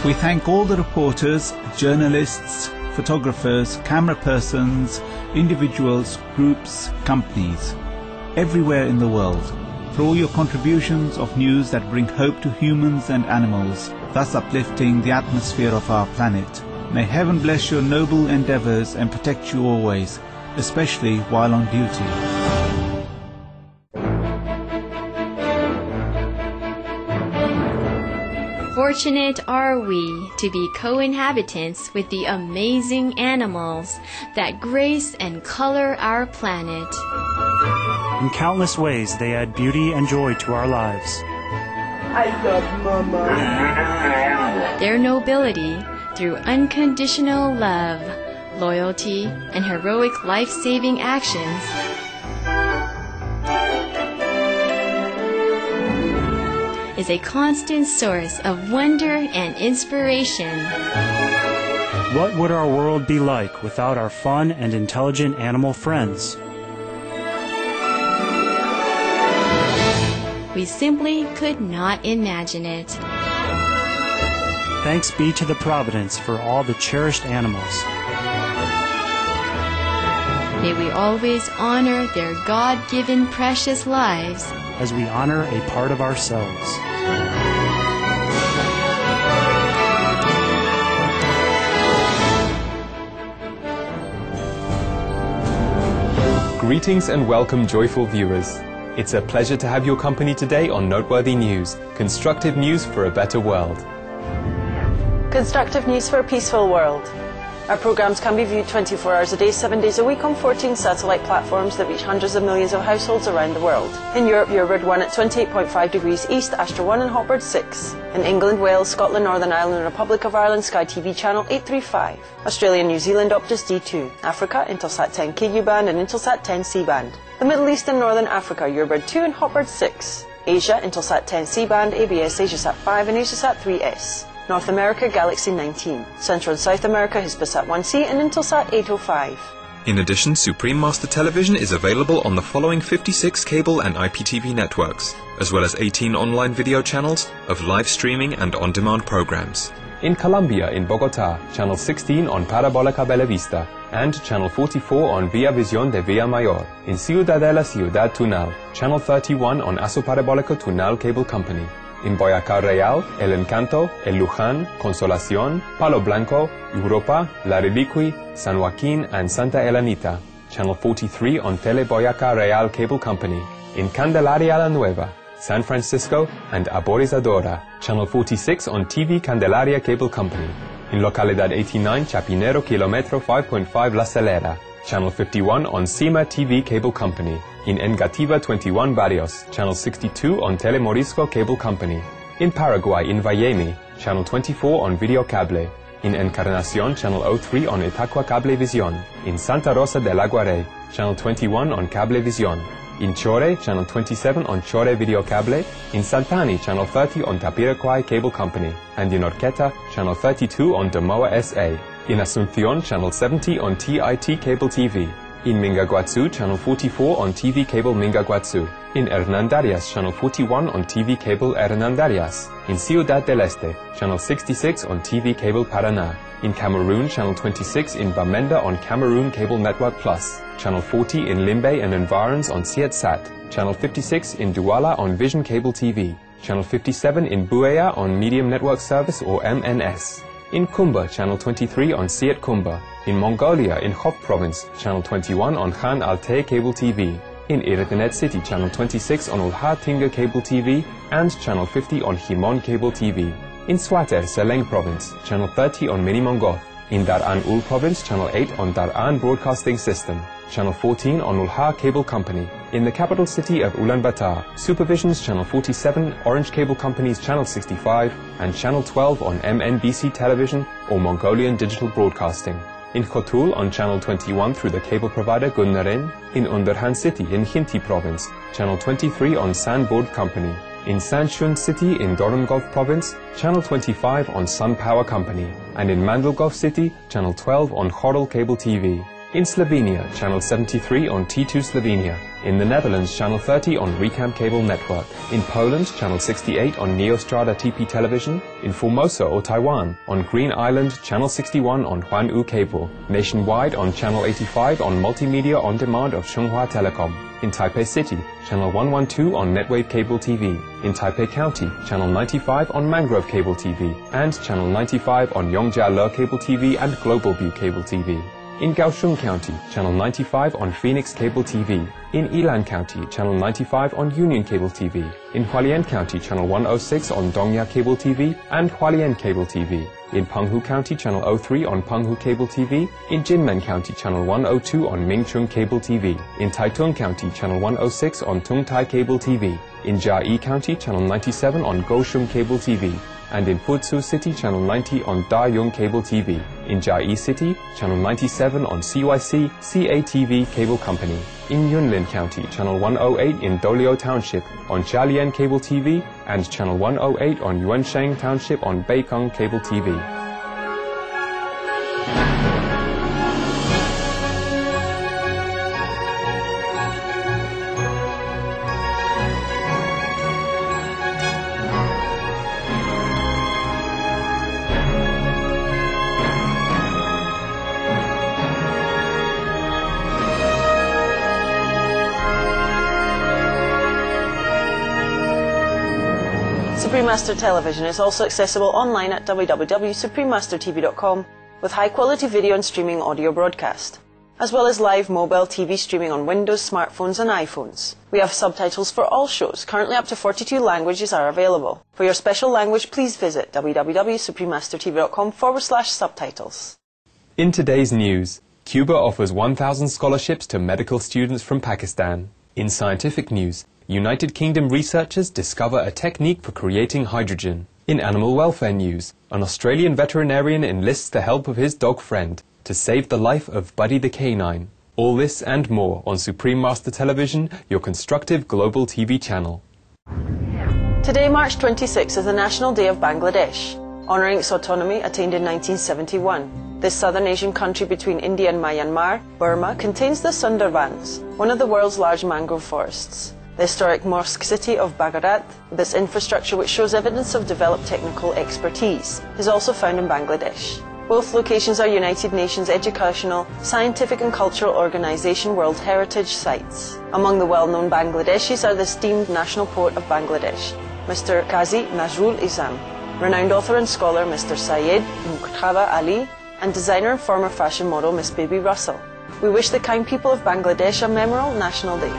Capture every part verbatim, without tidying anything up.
We thank all the reporters, journalists, photographers, camera persons, individuals, groups, companies, everywhere in the world, for all your contributions of news that bring hope to humans and animals, thus uplifting the atmosphere of our planet. May heaven bless your noble endeavors and protect you always, especially while on duty. Fortunate are we to be co-inhabitants with the amazing animals that grace and color our planet. In countless ways, they add beauty and joy to our lives. I love Mama. Their nobility, through unconditional love, loyalty, and heroic life-saving actions, is a constant source of wonder and inspiration. What would our world be like without our fun and intelligent animal friends? We simply could not imagine it. Thanks be to the Providence for all the cherished animals. May we always honor their God-given precious lives as we honor a part of ourselves. Greetings and welcome, joyful viewers. It's a pleasure to have your company today on Noteworthy News, constructive news for a better world. Constructive news for a peaceful world. Our programmes can be viewed twenty-four hours a day, seven days a week on fourteen satellite platforms that reach hundreds of millions of households around the world. In Europe, Eurobird one at twenty-eight point five degrees east, Astra one and Hotbird six. In England, Wales, Scotland, Northern Ireland and Republic of Ireland, Sky T V channel eight thirty-five. Australia and New Zealand, Optus D two. Africa, Intelsat ten Ku band and Intelsat ten C band. The Middle East and Northern Africa, Eurobird two and Hotbird six. Asia, Intelsat ten C band, A B S Asiasat five and Asiasat three S. North America, Galaxy nineteen. Central and South America, Hispasat one C and Intelsat eight oh five. In addition, Supreme Master Television is available on the following fifty-six cable and I P T V networks, as well as eighteen online video channels of live streaming and on-demand programs. In Colombia, in Bogotá, channel sixteen on Parabólica Bellavista, and channel forty-four on Vía Visión de Villa Mayor. In Ciudadela Ciudad Tunal, channel thirty-one on Aso Parabólico Tunal Cable Company. In Boyacá Real, El Encanto, El Luján, Consolación, Palo Blanco, Europa, La Ribicuy, San Joaquín and Santa Elanita. Channel forty-three on Tele Boyacá Real Cable Company. In Candelaria La Nueva, San Francisco and Aborizadora. Channel forty-six on T V Candelaria Cable Company. In Localidad eighty-nine, Chapinero Kilometro five point five La Celera. Channel fifty-one on Cima T V Cable Company. In Engativa twenty-one Barrios, Channel sixty-two on Telemorisco Cable Company. In Paraguay, in Vallemi, Channel twenty-four on Video Cable. In Encarnación, Channel oh three on Itaqua Cablevisión. In Santa Rosa del Aguaré, Channel twenty-one on Cablevisión. In Chore, Channel twenty-seven on Chore Video Cable. In Santani, Channel thirty on Tapiraquay Cable Company. And in Orqueta, Channel thirty-two on Domoa S A. In Asunción, Channel seventy on T I T Cable T V. In Mingaguazu, Channel forty-four on T V Cable Mingaguazu. In Hernandarias, Channel forty-one on T V Cable Hernandarias. In Ciudad del Este, Channel sixty-six on T V Cable Paraná. In Cameroon, Channel twenty-six in Bamenda on Cameroon Cable Network Plus. Channel forty in Limbe and environs on Sietsat. Channel fifty-six in Douala on Vision Cable T V. Channel fifty-seven in Buea on Medium Network Service or M N S. In Kumba, Channel twenty-three on Siet Kumba. In Mongolia, in Hof Province, Channel twenty-one on Khan Altay Cable T V. In Erdenet City, Channel twenty-six on Ulha Tinga Cable T V and Channel fifty on Himon Cable T V. In Swater, Seleng Province, Channel thirty on Mini Mongoth. In Dar'an Ul Province, Channel eight on Dar'an Broadcasting System. Channel fourteen on Ulha Cable Company. In the capital city of Ulaanbaatar, Supervision's Channel forty-seven, Orange Cable Company's Channel sixty-five, and Channel twelve on M N B C Television or Mongolian Digital Broadcasting. In Khotul on Channel twenty-one through the cable provider Gunnarin. In Underhan City in Khinti Province, Channel twenty-three on Sanboard Company. In Sanchun City in Dorumgov Province, Channel twenty-five on Sun Power Company. And in Mandelgov City, Channel twelve on Khoral Cable T V. In Slovenia, channel seventy-three on T two Slovenia. In the Netherlands, channel thirty on Recam Cable Network. In Poland, channel sixty-eight on Neostrada T P Television. In Formosa or Taiwan, on Green Island, channel sixty-one on Huan-U Cable. Nationwide on channel eighty-five on Multimedia On Demand of Chunghwa Telecom. In Taipei City, channel one twelve on Netwave Cable T V. In Taipei County, channel ninety-five on Mangrove Cable T V. And channel ninety-five on Yongjia-Le Cable T V and Global View Cable T V. In Kaohsiung County, channel ninety-five on Phoenix Cable T V. In Ilan County, channel ninety-five on Union Cable T V. In Hualien County, channel one oh six on Dongya Cable T V and Hualien Cable T V. In Penghu County, channel oh three on Penghu Cable T V. In Jinmen County, channel one oh two on Mingchun Cable T V. In Taitung County, channel one oh six on Tungtai Cable T V. In Jiayi County, channel ninety-seven on Kaohsiung Cable T V. And in Fuzhou City, channel ninety on Dayong Cable T V. In Jiayi City, channel ninety-seven on C Y C C A T V Cable Company. In Yunlin County, channel one oh eight in Doliu Township on Jialien Cable T V and channel one oh eight on Yuansheng Township on Beikong Cable T V. Supreme Master Television is also accessible online at w w w dot supreme master t v dot com with high-quality video and streaming audio broadcast, as well as live mobile T V streaming on Windows, smartphones and iPhones. We have subtitles for all shows. Currently up to forty-two languages are available. For your special language, please visit w w w dot supreme master t v dot com forward slash subtitles. In today's news, Cuba offers one thousand scholarships to medical students from Pakistan. In scientific news, United Kingdom researchers discover a technique for creating hydrogen. In animal welfare news, an Australian veterinarian enlists the help of his dog friend to save the life of Buddy the canine. All this and more on Supreme Master Television, your constructive global T V channel. Today, March twenty-sixth, is the National Day of Bangladesh, honouring its autonomy attained in nineteen seventy-one. This southern Asian country between India and Myanmar, Burma, contains the Sundarbans, one of the world's large mangrove forests. The historic mosque city of Bagarat, with its infrastructure which shows evidence of developed technical expertise, is also found in Bangladesh. Both locations are United Nations Educational, Scientific and Cultural Organization World Heritage Sites. Among the well-known Bangladeshis are the esteemed national poet of Bangladesh, Mister Qazi Nazrul Islam, renowned author and scholar Mister Syed Muqtada Ali, and designer and former fashion model Miss Baby Russell. We wish the kind people of Bangladesh a memorable National Day.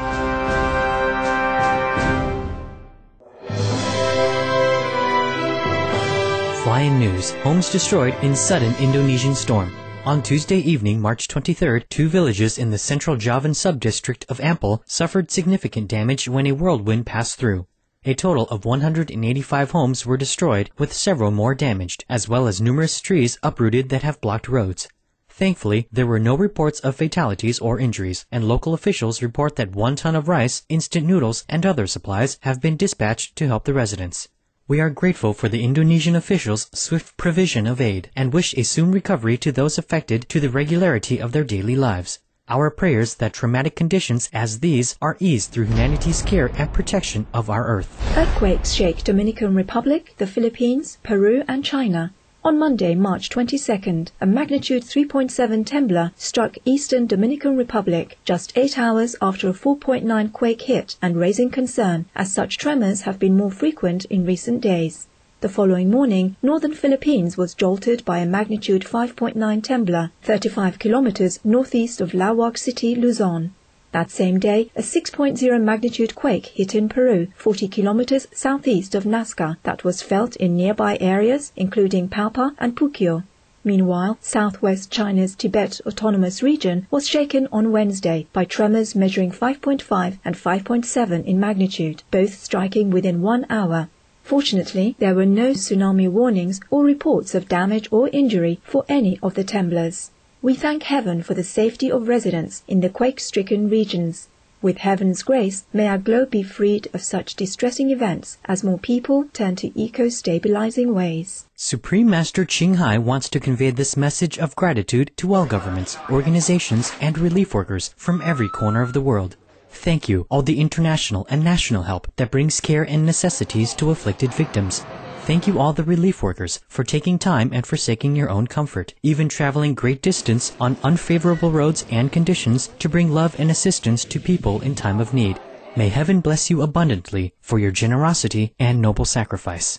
Fly-in news, homes destroyed in sudden Indonesian storm. On Tuesday evening, March twenty-third, two villages in the central Javan sub-district of Ampel suffered significant damage when a whirlwind passed through. A total of one hundred eighty-five homes were destroyed, with several more damaged, as well as numerous trees uprooted that have blocked roads. Thankfully, there were no reports of fatalities or injuries, and local officials report that one ton of rice, instant noodles, and other supplies have been dispatched to help the residents. We are grateful for the Indonesian officials' swift provision of aid and wish a soon recovery to those affected to the regularity of their daily lives. Our prayers that traumatic conditions as these are eased through humanity's care and protection of our earth. Earthquakes shake Dominican Republic, the Philippines, Peru and China. On Monday, March twenty-second, a magnitude three point seven trembler struck eastern Dominican Republic just eight hours after a four point nine quake hit and raising concern, as such tremors have been more frequent in recent days. The following morning, northern Philippines was jolted by a magnitude five point nine trembler, thirty-five kilometers northeast of Laoag City, Luzon. That same day, a six point zero magnitude quake hit in Peru, forty kilometers southeast of Nazca, that was felt in nearby areas, including Palpa and Puquio. Meanwhile, southwest China's Tibet Autonomous Region was shaken on Wednesday by tremors measuring five point five and five point seven in magnitude, both striking within one hour. Fortunately, there were no tsunami warnings or reports of damage or injury for any of the tremblers. We thank heaven for the safety of residents in the quake-stricken regions. With heaven's grace, may our globe be freed of such distressing events as more people turn to eco-stabilizing ways. Supreme Master Ching Hai wants to convey this message of gratitude to all governments, organizations, and relief workers from every corner of the world. Thank you, all the international and national help that brings care and necessities to afflicted victims. Thank you all the relief workers for taking time and forsaking your own comfort, even traveling great distance on unfavorable roads and conditions to bring love and assistance to people in time of need. May heaven bless you abundantly for your generosity and noble sacrifice.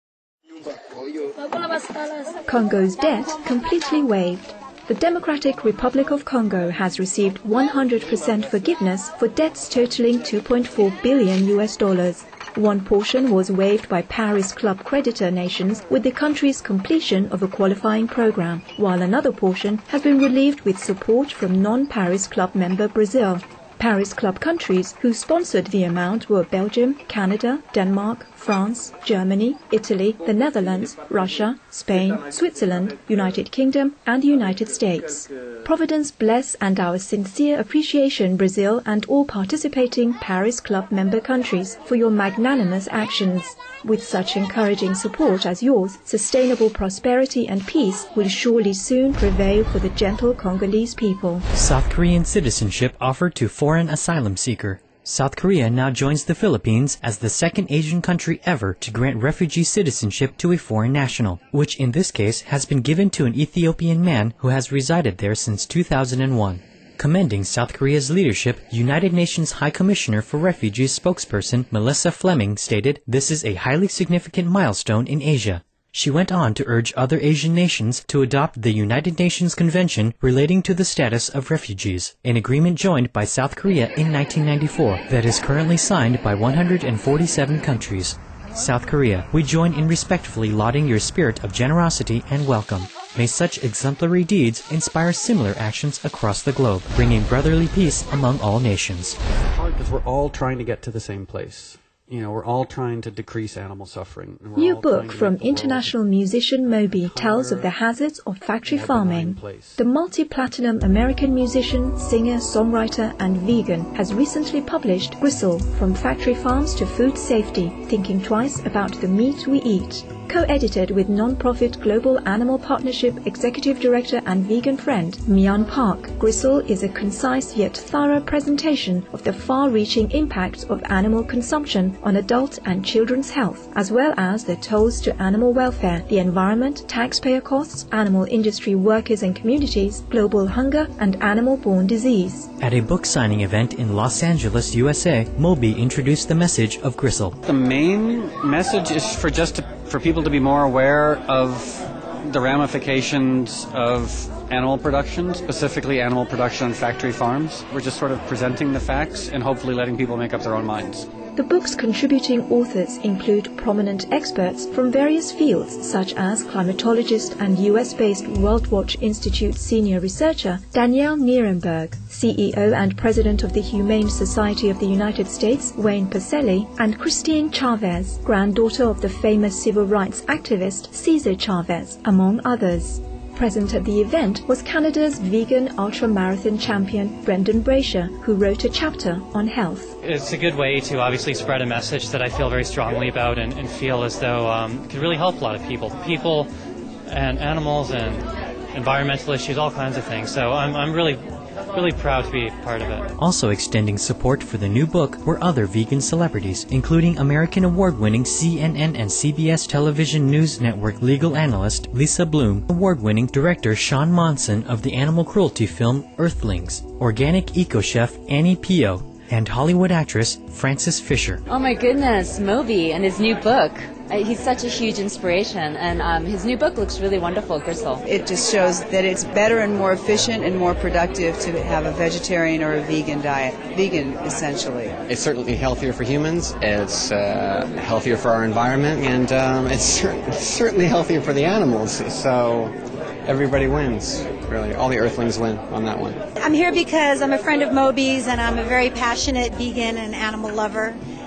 Congo's debt completely waived. The Democratic Republic of Congo has received one hundred percent forgiveness for debts totaling two point four billion U S dollars. One portion was waived by Paris Club creditor nations with the country's completion of a qualifying program, while another portion has been relieved with support from non-Paris Club member Brazil. Paris Club countries who sponsored the amount were Belgium, Canada, Denmark, France, Germany, Italy, the Netherlands, Russia, Spain, Switzerland, United Kingdom, and the United States. Providence bless and our sincere appreciation, Brazil and all participating Paris Club member countries, for your magnanimous actions. With such encouraging support as yours, sustainable prosperity and peace will surely soon prevail for the gentle Congolese people. South Korean citizenship offered to foreign asylum seeker. South Korea now joins the Philippines as the second Asian country ever to grant refugee citizenship to a foreign national, which in this case has been given to an Ethiopian man who has resided there since two thousand one. Commending South Korea's leadership, United Nations High Commissioner for Refugees spokesperson Melissa Fleming stated, "This is a highly significant milestone in Asia." She went on to urge other Asian nations to adopt the United Nations Convention relating to the status of refugees, an agreement joined by South Korea in nineteen ninety-four that is currently signed by one hundred forty-seven countries. South Korea, we join in respectfully lauding your spirit of generosity and welcome. May such exemplary deeds inspire similar actions across the globe, bringing brotherly peace among all nations. It's hard because we're all trying to get to the same place. You know, we're all trying to decrease animal suffering. New book from international musician Moby tells of the hazards of factory farming. The multi-platinum American musician, singer, songwriter and vegan has recently published Gristle, From Factory Farms to Food Safety, Thinking Twice About the Meat We Eat. Co-edited with non-profit Global Animal Partnership Executive Director and vegan friend Mian Park, Gristle is a concise yet thorough presentation of the far-reaching impacts of animal consumption on adult and children's health, as well as the tolls to animal welfare, the environment, taxpayer costs, animal industry workers and communities, global hunger, and animal-borne disease. At a book signing event in Los Angeles, U S A, Moby introduced the message of Gristle. The main message is for just to, for people to be more aware of the ramifications of animal production, specifically animal production on factory farms. We're just sort of presenting the facts and hopefully letting people make up their own minds. The book's contributing authors include prominent experts from various fields such as climatologist and U S-based World Watch Institute senior researcher Danielle Nierenberg, C E O and President of the Humane Society of the United States Wayne Pacelle, and Christine Chavez, granddaughter of the famous civil rights activist Cesar Chavez, among others. Present at the event was Canada's vegan ultramarathon champion Brendan Brasher, who wrote a chapter on health. It's a good way to obviously spread a message that I feel very strongly about and, and feel as though um, it could really help a lot of people. People and animals and environmental issues, all kinds of things. So I'm, I'm really really proud to be part of it. Also extending support for the new book were other vegan celebrities, including American award-winning C N N and C B S television news network legal analyst Lisa Bloom, award-winning director Sean Monson of the animal cruelty film Earthlings, organic eco-chef Annie Pio, and Hollywood actress Frances Fisher. Oh my goodness, Moby and his new book. Uh, he's such a huge inspiration, and um, his new book looks really wonderful, Gristle. It just shows that it's better and more efficient and more productive to have a vegetarian or a vegan diet. Vegan, essentially. It's certainly healthier for humans, it's uh, healthier for our environment, and um, it's cer- certainly healthier for the animals, so everybody wins, really. All the earthlings win on that one. I'm here because I'm a friend of Moby's, and I'm a very passionate vegan and animal lover.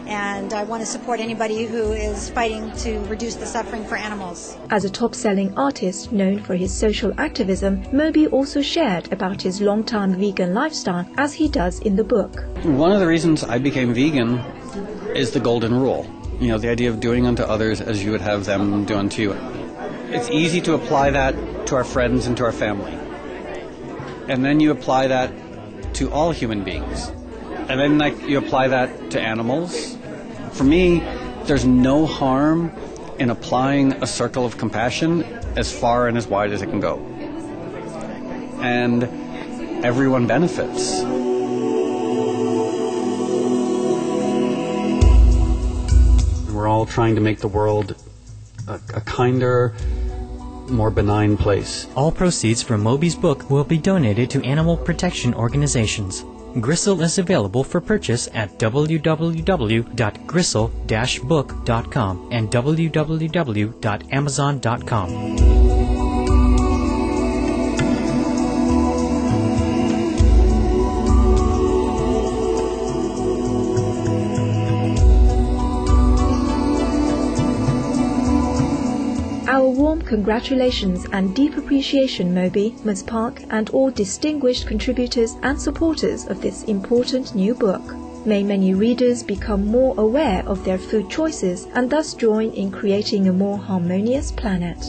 and I want to support anybody who is fighting to reduce the suffering for animals. As a top-selling artist known for his social activism, Moby also shared about his long-time vegan lifestyle, as he does in the book. One of the reasons I became vegan is the golden rule. You know, the idea of doing unto others as you would have them do unto you. It's easy to apply that to our friends and to our family. And then you apply that to all human beings. And then like you apply that to animals. For me, there's no harm in applying a circle of compassion as far and as wide as it can go. And everyone benefits. We're all trying to make the world a, a kinder, more benign place. All proceeds from Moby's book will be donated to animal protection organizations. Gristle is available for purchase at w w w dot gristle dash book dot com and w w w dot amazon dot com. Our warm congratulations and deep appreciation, Moby, Miz Park, and all distinguished contributors and supporters of this important new book. May many readers become more aware of their food choices and thus join in creating a more harmonious planet.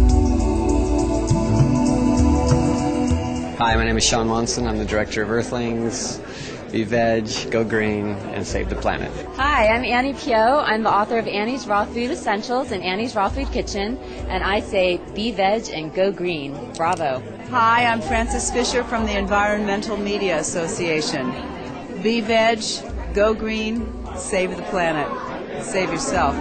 Hi, my name is Sean Monson. I'm the director of Earthlings. Be veg, go green, and save the planet. Hi, I'm Annie Pio. I'm the author of Annie's Raw Food Essentials and Annie's Raw Food Kitchen, and I say be veg and go green. Bravo. Hi, I'm Frances Fisher from the Environmental Media Association. Be veg, go green, save the planet. Save yourself.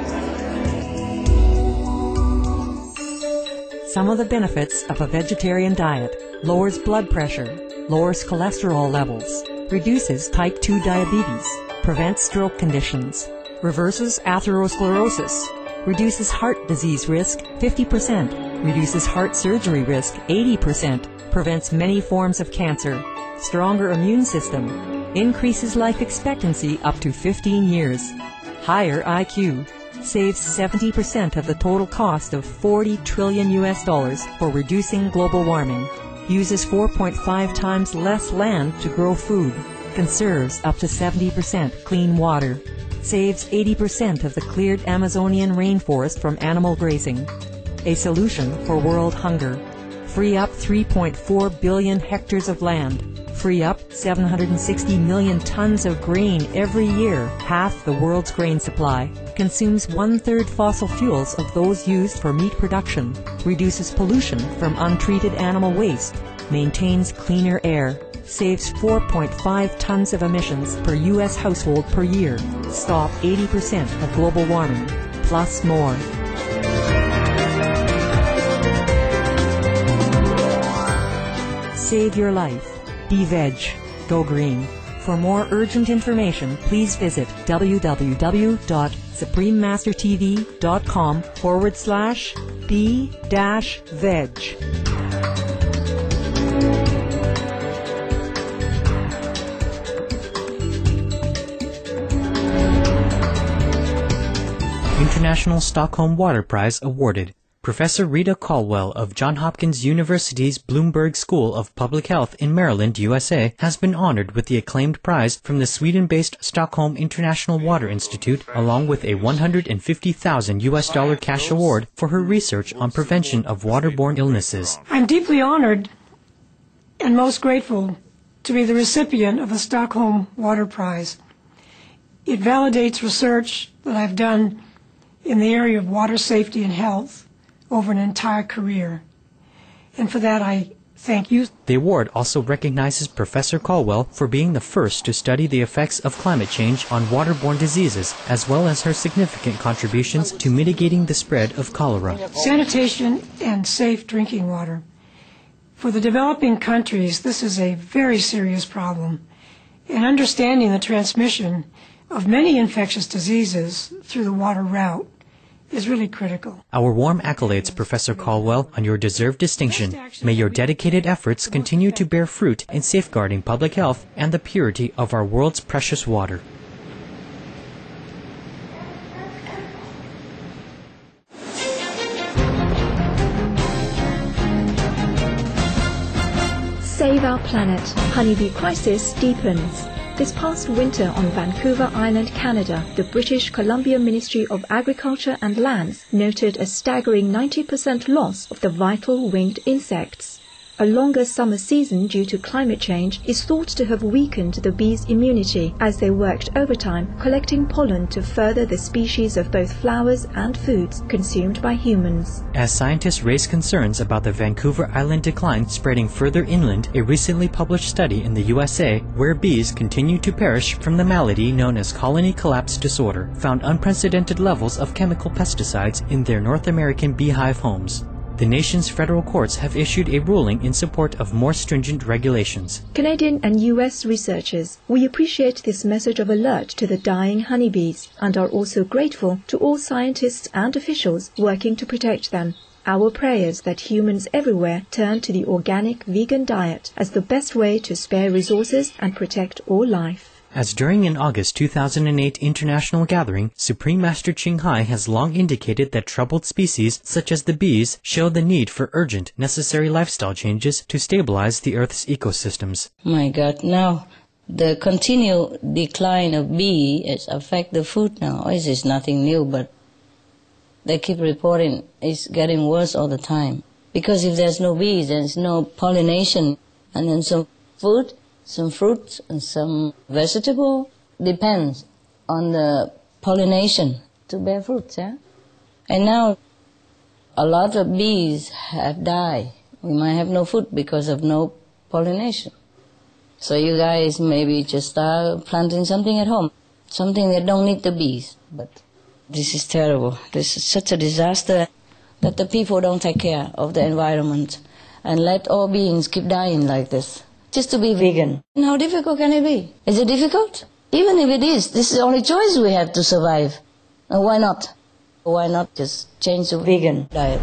Some of the benefits of a vegetarian diet: lowers blood pressure, lowers cholesterol levels, reduces type two diabetes, prevents stroke conditions, reverses atherosclerosis, reduces heart disease risk fifty percent, reduces heart surgery risk eighty percent, prevents many forms of cancer, stronger immune system, increases life expectancy up to fifteen years, higher I Q, saves seventy percent of the total cost of forty trillion U S dollars for reducing global warming, uses four point five times less land to grow food, conserves up to seventy percent clean water, saves eighty percent of the cleared Amazonian rainforest from animal grazing, a solution for world hunger, free up three point four billion hectares of land, free up seven hundred sixty million tons of grain every year, half the world's grain supply, consumes one-third fossil fuels of those used for meat production, reduces pollution from untreated animal waste, maintains cleaner air, saves four point five tons of emissions per U S household per year, stop eighty percent of global warming, plus more. Save your life. Be veg. Go green. For more urgent information, please visit www.suprememastertv.com forward slash be dash veg. International Stockholm Water Prize awarded. Professor Rita Caldwell of Johns Hopkins University's Bloomberg School of Public Health in Maryland, U S A, has been honored with the acclaimed prize from the Sweden-based Stockholm International Water Institute, along with a one hundred fifty thousand U S dollar cash award for her research on prevention of waterborne illnesses. I'm deeply honored and most grateful to be the recipient of the Stockholm Water Prize. It validates research that I've done in the area of water safety and health over an entire career. And for that, I thank you. The award also recognizes Professor Caldwell for being the first to study the effects of climate change on waterborne diseases, as well as her significant contributions to mitigating the spread of cholera. Sanitation and safe drinking water. For the developing countries, this is a very serious problem. And understanding the transmission of many infectious diseases through the water route is really critical. Our warm accolades, Professor Caldwell, on your deserved distinction. May your dedicated efforts continue to bear fruit in safeguarding public health and the purity of our world's precious water. Save our planet. Honeybee crisis deepens. This past winter on Vancouver Island, Canada, the British Columbia Ministry of Agriculture and Lands noted a staggering ninety percent loss of the vital winged insects. A longer summer season due to climate change is thought to have weakened the bees' immunity as they worked overtime collecting pollen to further the species of both flowers and foods consumed by humans. As scientists raise concerns about the Vancouver Island decline spreading further inland, a recently published study in the U S A, where bees continue to perish from the malady known as colony collapse disorder, found unprecedented levels of chemical pesticides in their North American beehive homes. The nation's federal courts have issued a ruling in support of more stringent regulations. Canadian and U S researchers, we appreciate this message of alert to the dying honeybees and are also grateful to all scientists and officials working to protect them. Our prayers that humans everywhere turn to the organic vegan diet as the best way to spare resources and protect all life. As during an August two thousand eight international gathering, Supreme Master Ching Hai has long indicated that troubled species such as the bees show the need for urgent, necessary lifestyle changes to stabilize the Earth's ecosystems. My God, now the continued decline of bees affect the food now. This is nothing new, but they keep reporting it's getting worse all the time. Because if there's no bees, there's no pollination, and then some food, some fruits and some vegetable depends on the pollination to bear fruits, yeah? And now a lot of bees have died. We might have no food because of no pollination. So you guys maybe just start planting something at home, something that don't need the bees. But this is terrible. This is such a disaster that the people don't take care of the environment and let all beings keep dying like this. Just to be vegan. And how difficult can it be? Is it difficult? Even if it is, this is the only choice we have to survive. And why not? Why not just change the vegan diet?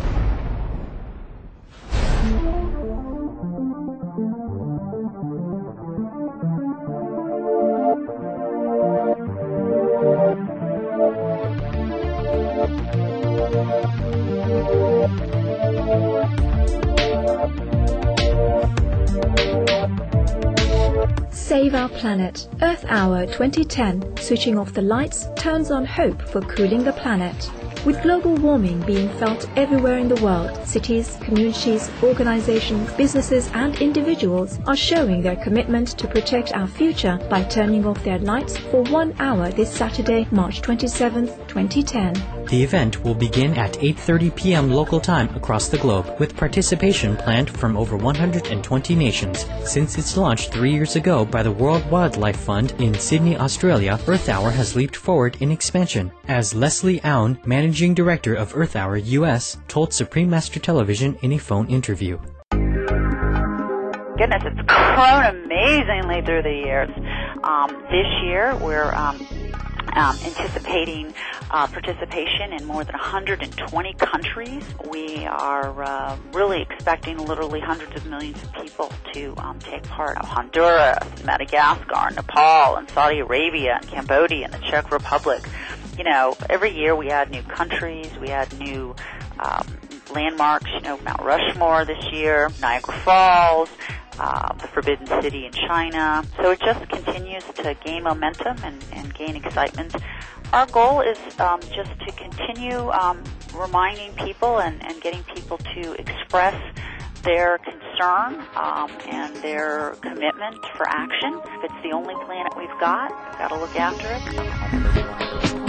Save our planet. Earth Hour twenty ten, switching off the lights turns on hope for cooling the planet. With global warming being felt everywhere in the world, cities, communities, organizations, businesses and individuals are showing their commitment to protect our future by turning off their lights for one hour this Saturday, March twenty-seventh, twenty ten. The event will begin at eight thirty p m local time across the globe, with participation planned from over one hundred twenty nations. Since its launch three years ago by the World Wildlife Fund in Sydney, Australia, Earth Hour has leaped forward in expansion, as Leslie Aun, Managing Director of Earth Hour U S, told Supreme Master Television in a phone interview. Goodness, it's grown amazingly through the years. Um, this year, we're um, um, anticipating uh, participation in more than one hundred twenty countries. We are uh, really expecting literally hundreds of millions of people to um, take part. Honduras, Madagascar, Nepal, and Saudi Arabia, and Cambodia, and the Czech Republic. You know, every year we add new countries, we add new um, landmarks, you know, Mount Rushmore this year, Niagara Falls, uh, the Forbidden City in China. So it just continues to gain momentum and, and gain excitement. Our goal is um, just to continue um, reminding people and, and getting people to express their concern um, and their commitment for action. If it's the only planet we've got, we've got to look after it.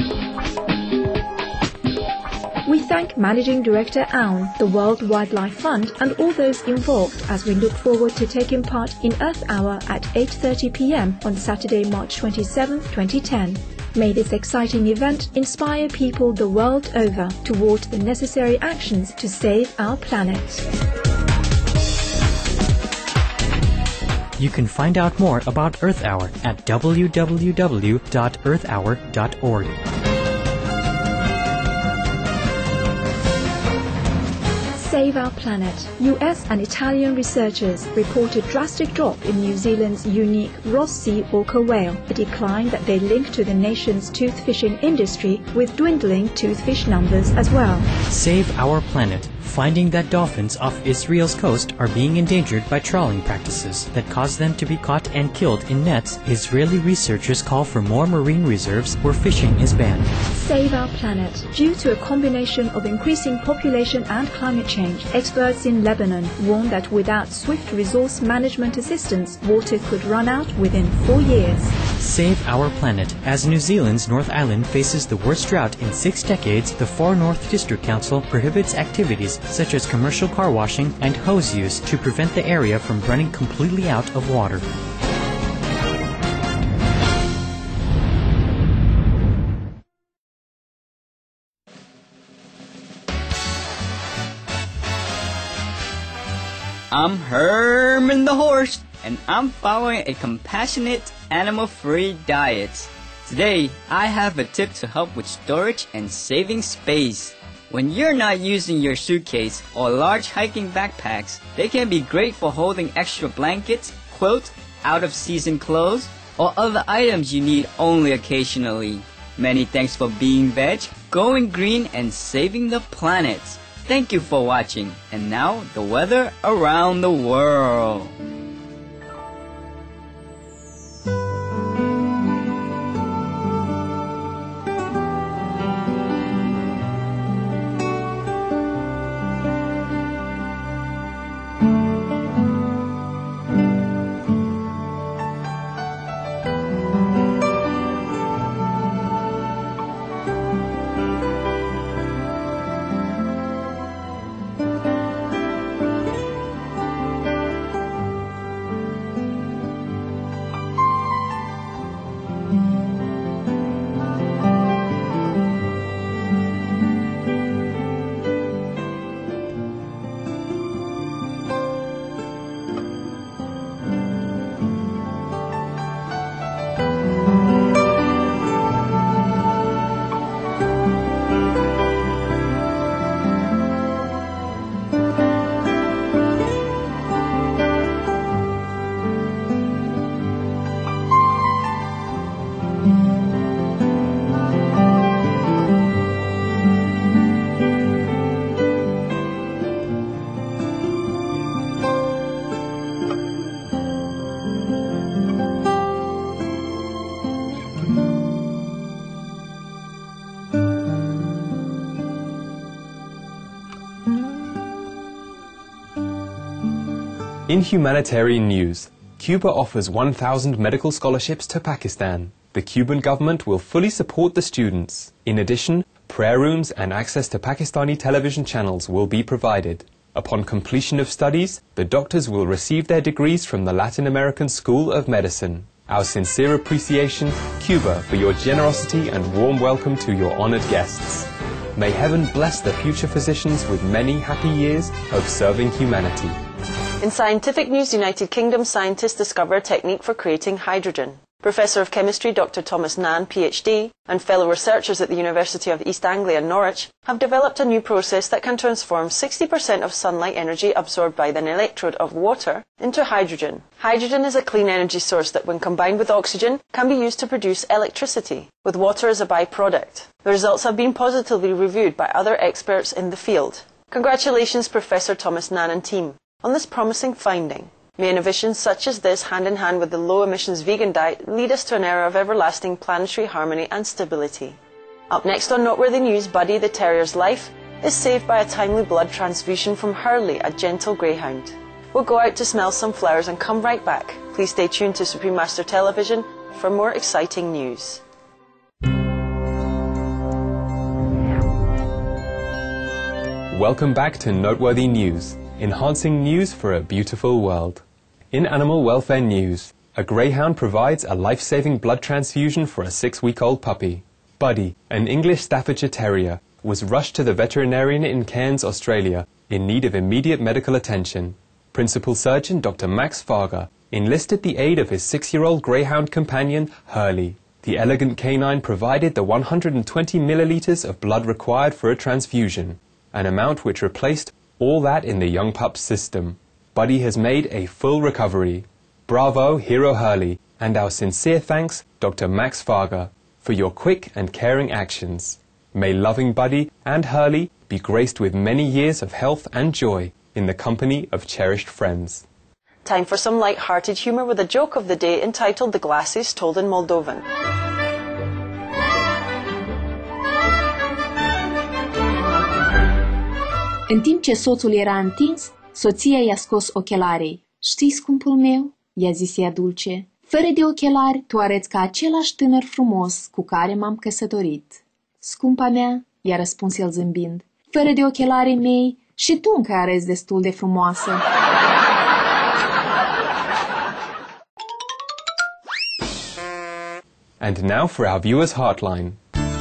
We thank Managing Director Aun, the World Wildlife Fund, and all those involved as we look forward to taking part in Earth Hour at eight thirty p m on Saturday, March twenty-seventh, twenty ten. May this exciting event inspire people the world over toward the necessary actions to save our planet. You can find out more about Earth Hour at w w w dot earth hour dot org. Save our planet. U S and Italian researchers report a drastic drop in New Zealand's unique Ross Sea orca whale, a decline that they link to the nation's tooth fishing industry with dwindling toothfish numbers as well. Save our planet. finding that dolphins off Israel's coast are being endangered by trawling practices that cause them to be caught and killed in nets, Israeli researchers call for more marine reserves where fishing is banned. Save our planet. Due to a combination of increasing population and climate change, experts in Lebanon warn that without swift resource management assistance, water could run out within four years. Save our planet. As New Zealand's North Island faces the worst drought in six decades, the Far North District Council prohibits activities such as commercial car washing and hose use to prevent the area from running completely out of water. I'm Herman the Horse, and I'm following a compassionate, animal-free diet. Today, I have a tip to help with storage and saving space. When you're not using your suitcase or large hiking backpacks, they can be great for holding extra blankets, quilts, out-of-season clothes, or other items you need only occasionally. Many thanks for being veg, going green, and saving the planet. Thank you for watching, and now the weather around the world. In humanitarian news, Cuba offers one thousand medical scholarships to Pakistan. The Cuban government will fully support the students. In addition, prayer rooms and access to Pakistani television channels will be provided. Upon completion of studies, the doctors will receive their degrees from the Latin American School of Medicine. Our sincere appreciation, Cuba, for your generosity and warm welcome to your honored guests. May heaven bless the future physicians with many happy years of serving humanity. In scientific news, United Kingdom scientists discover a technique for creating hydrogen. Professor of Chemistry Doctor Thomas Nann, P H D, and fellow researchers at the University of East Anglia, Norwich, have developed a new process that can transform sixty percent of sunlight energy absorbed by an electrode of water into hydrogen. Hydrogen is a clean energy source that, when combined with oxygen, can be used to produce electricity, with water as a byproduct. The results have been positively reviewed by other experts in the field. Congratulations, Professor Thomas Nann and team, on this promising finding. May innovations such as this, hand in hand with the low-emissions vegan diet, lead us to an era of everlasting planetary harmony and stability. Up next on Noteworthy News, Buddy the terrier's life is saved by a timely blood transfusion from Hurley, a gentle greyhound. We'll go out to smell some flowers and come right back. Please stay tuned to Supreme Master Television for more exciting news. Welcome back to Noteworthy News, enhancing news for a beautiful world. In animal welfare news, a greyhound provides a life-saving blood transfusion for a six-week-old puppy. Buddy, an English Staffordshire Terrier, was rushed to the veterinarian in Cairns, Australia, in need of immediate medical attention. Principal Surgeon Doctor Max Farger enlisted the aid of his six-year-old greyhound companion, Hurley. The elegant canine provided the one hundred twenty millilitres of blood required for a transfusion, an amount which replaced all that in the young pup's system. Buddy has made a full recovery. Bravo, Hero Hurley, and our sincere thanks, Doctor Max Farger, for your quick and caring actions. May loving Buddy and Hurley be graced with many years of health and joy in the company of cherished friends. Time for some light-hearted humour with a joke of the day entitled The Glasses Told in Moldovan. În timp ce soțul era întins, soția i-a scos ochelarii. Știi, scumpul meu, i-a zis ea dulce, fără de ochelari tu arăți ca același tânăr frumos cu care m-am căsătorit. Scumpa mea, i-a răspuns el zâmbind, fără de ochelarii mei și tu încă arăți destul de frumoasă. And now for our viewers' Heartline.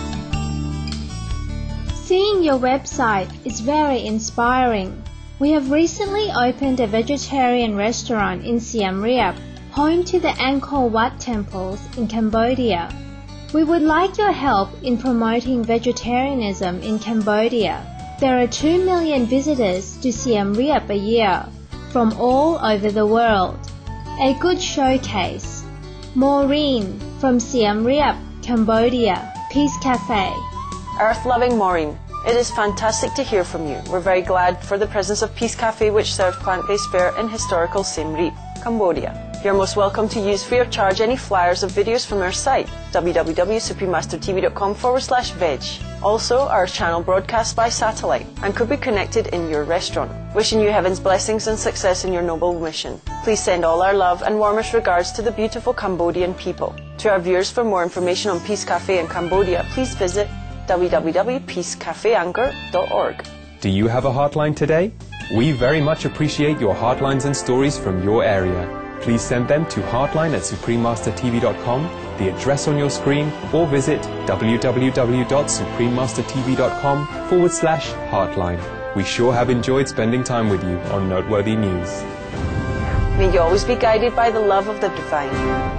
Seeing your website is very inspiring. We have recently opened a vegetarian restaurant in Siem Reap, home to the Angkor Wat temples in Cambodia. We would like your help in promoting vegetarianism in Cambodia. There are two million visitors to Siem Reap a year from all over the world. A good showcase. Maureen from Siem Reap, Cambodia, Peace Cafe. Earth-loving Maureen, it is fantastic to hear from you. We're very glad for the presence of Peace Cafe, which serves plant-based fare in historical Siem Reap, Cambodia. You're most welcome to use free of charge any flyers of videos from our site, w w w dot supreme master t v dot com forward slash veg. Also, our channel broadcasts by satellite and could be connected in your restaurant. Wishing you heaven's blessings and success in your noble mission. Please send all our love and warmest regards to the beautiful Cambodian people. To our viewers, for more information on Peace Cafe in Cambodia, please visit w w w dot peace cafe angkor dot org. Do you have a heartline today? We very much appreciate your heartlines and stories from your area. Please send them to heartline at supreme master t v dot com, the address on your screen, or visit w w w dot supreme master t v dot com forward slash heartline. We sure have enjoyed spending time with you on Noteworthy News. May you always be guided by the love of the divine.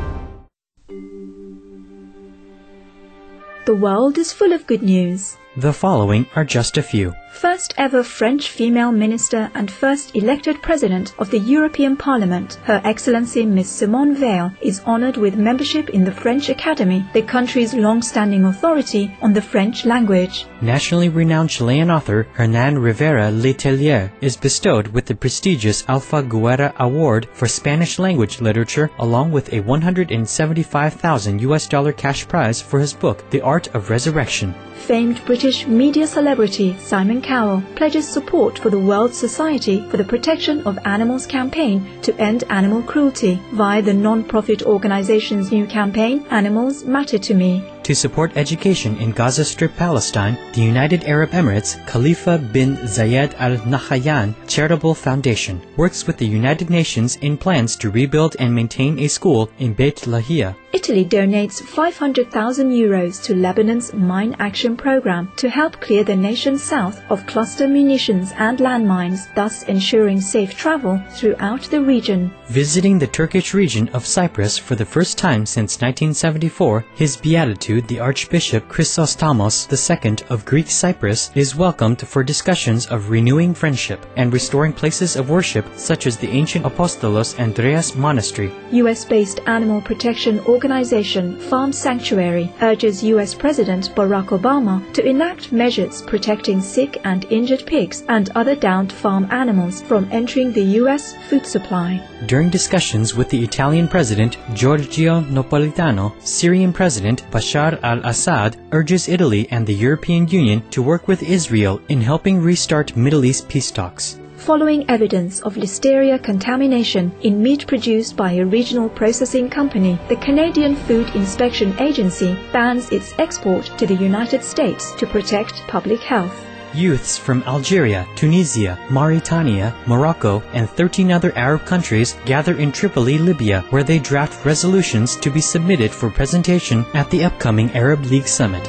The world is full of good news. The following are just a few. First ever French female minister and first elected president of the European Parliament, Her Excellency Miss Simone Veil, is honored with membership in the French Academy, the country's long-standing authority on the French language. Nationally renowned Chilean author Hernan Rivera Letelier is bestowed with the prestigious Alfaguara Award for Spanish language literature, along with a one hundred seventy-five thousand U S dollar cash prize for his book, The Art of Resurrection. Famed British media celebrity Simon Cowell pledges support for the World Society for the Protection of Animals campaign to end animal cruelty via the non-profit organization's new campaign, Animals Matter to Me. To support education in Gaza Strip, Palestine, the United Arab Emirates Khalifa bin Zayed Al Nahyan Charitable Foundation works with the United Nations in plans to rebuild and maintain a school in Beit Lahia. Italy donates five hundred thousand euros to Lebanon's Mine Action Program to help clear the nation's south of cluster munitions and landmines, thus ensuring safe travel throughout the region. Visiting the Turkish region of Cyprus for the first time since nineteen seventy-four, His Beatitude the Archbishop Chrysostamos the Second of Greek Cyprus is welcomed for discussions of renewing friendship and restoring places of worship such as the ancient Apostolos Andreas Monastery. U S-based animal protection organization Farm Sanctuary urges U S President Barack Obama to enact measures protecting sick and injured pigs and other downed farm animals from entering the U S food supply. During discussions with the Italian President Giorgio Napolitano, Syrian President Bashar al-Assad urges Italy and the European Union to work with Israel in helping restart Middle East peace talks. Following evidence of listeria contamination in meat produced by a regional processing company, the Canadian Food Inspection Agency bans its export to the United States to protect public health. Youths from Algeria, Tunisia, Mauritania, Morocco, and thirteen other Arab countries gather in Tripoli, Libya, where they draft resolutions to be submitted for presentation at the upcoming Arab League Summit.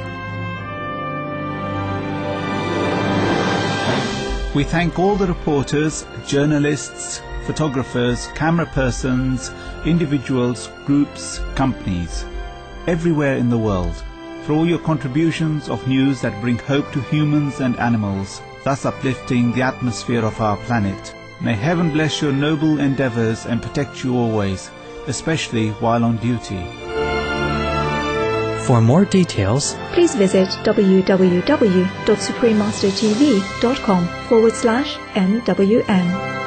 We thank all the reporters, journalists, photographers, camera persons, individuals, groups, companies, everywhere in the world, for all your contributions of news that bring hope to humans and animals, thus uplifting the atmosphere of our planet. May heaven bless your noble endeavors and protect you always, especially while on duty. For more details, please visit www.suprememastertv.com forward slash NWN.